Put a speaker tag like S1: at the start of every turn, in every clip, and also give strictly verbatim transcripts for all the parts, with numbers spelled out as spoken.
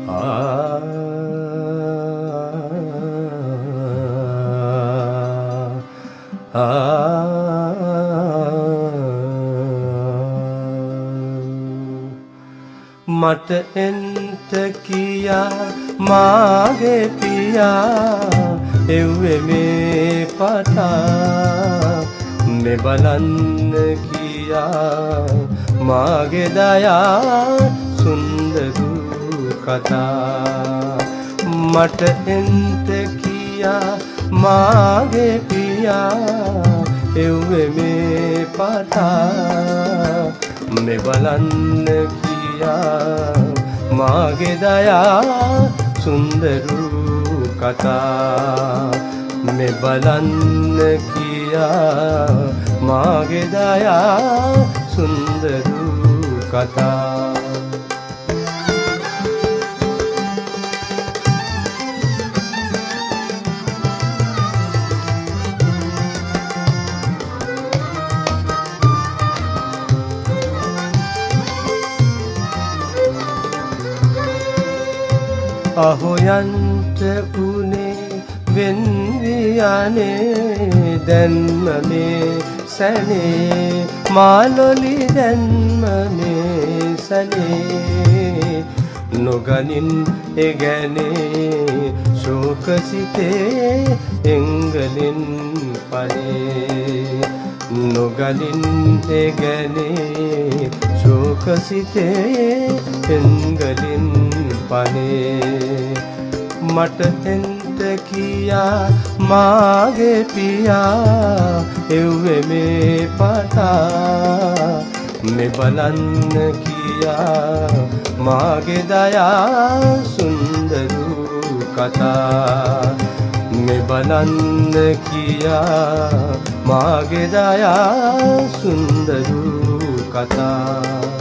S1: මට එන්ට කියා මාගේ පියා එව්වේ මේ පතා මේ බලන්න කියා මාගේ දයා සුන්දරු කතා මට එන්ට කියා මාගේ පියා එව්වේ මේ පතා මේ බලන්න මාගේ දයා සුන්දරු කතා මේ බලන්න කියා මාගේ දයා සුන්දරු කතා අහොයන්ට උනේ වෙන්වියනේ දැන්ම මේ සැනේ මාලොලි දැන්ම මේ සැනේ නොගනින් එගැනේ ශෝකසිතේ එංගලින් පනේ නොගනින් එගැනේ ශෝකසිතේ එංගලින් පනේ මට එන්ට කියා මාගේ පියා එව්වේ මේ පතා මේ බලන්න කියා මාගේ දයා සුන්දරු කතා මේ බලන්න කියා මාගේ දයා සුන්දරු කතා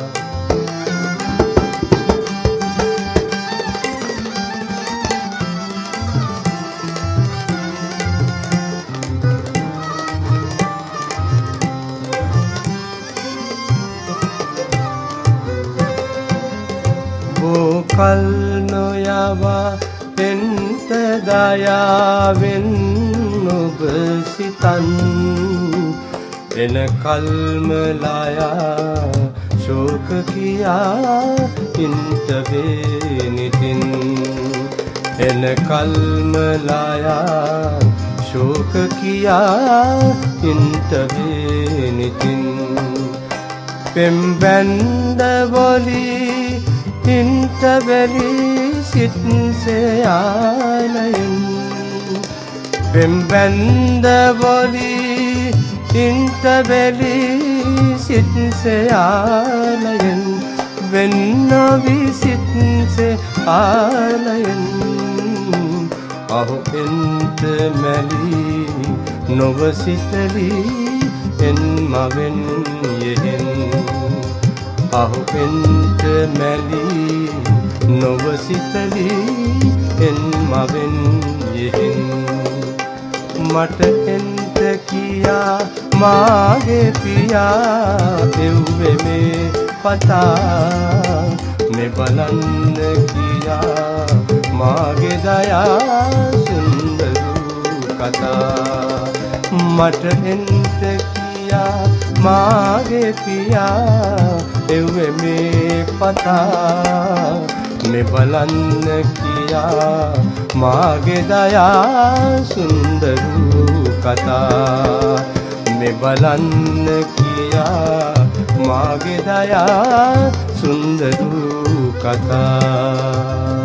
S1: කල් නොයවා එන්ට දයාවෙන් ඔබ සිතන් එන කල්මලයා ශෝක කියා ඉන්ට වේනිතින් එන කල්මලයා ශෝක කියා ඉන්ට වේනිතින් පෙම්බැන්ද වොලී ඉන්ට බැලි සිත්සයාලයෙන් පෙම්බැන්ද වොලී ඉන්ට බැලි සිත්සයාලයෙන් වෙන්නවි සිත්සයාලයෙන් අහු එන්ට මැලි නොවසිතලි එන්මවෙන් යෙහෙන් අහු එන්ට මැලි නොවසිතලි එන්මවෙන් යෙහෙන් මට එන්ට කියා මාගේ පියා එව්වේ මේ පතා මේ බලන්න කියා මාගේ දයා සුන්දරු කතා මට එන්ට කියා මාගේ පියා එව්වේ මේ පතා මේ බලන්න කියා මාගේ දයා සුන්දරු කතා මේ බලන්න කියා මාගේ දයා සුන්දරු කතා